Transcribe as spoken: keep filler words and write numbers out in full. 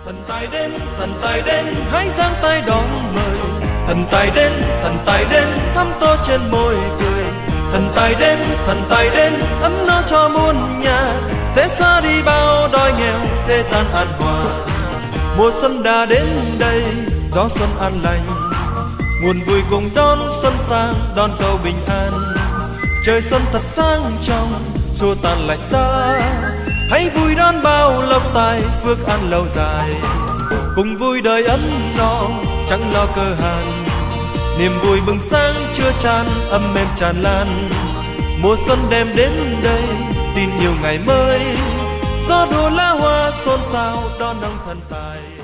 Thần tài đến, thần tài đến, hãy giang tay đón mời. Thần tài đến, thần tài đến, thắm tô trên môi cười. Thần tài đến, thần tài đến, ấm no cho muôn nhà. Sẽ xa đi bao đói nghèo, thế gian an hòa. Mùa xuân đã đến đây, gió xuân an lành. Nguồn vui cùng đón xuân sang, đón câu bình an. Trời xuân thật sáng trong, xua tan lạnh giá. Hãy vui đón bao lộc tài, phước an lâu dài. Cùng vui đời ấm no, chẳng lo cơ hàn. Niềm vui bừng sáng chưa tràn, ấm êm tràn lan. Mùa xuân đem đến đây, tin yêu ngày mới. Gió đùa lá hoa xôn xao, đón ông thần tài.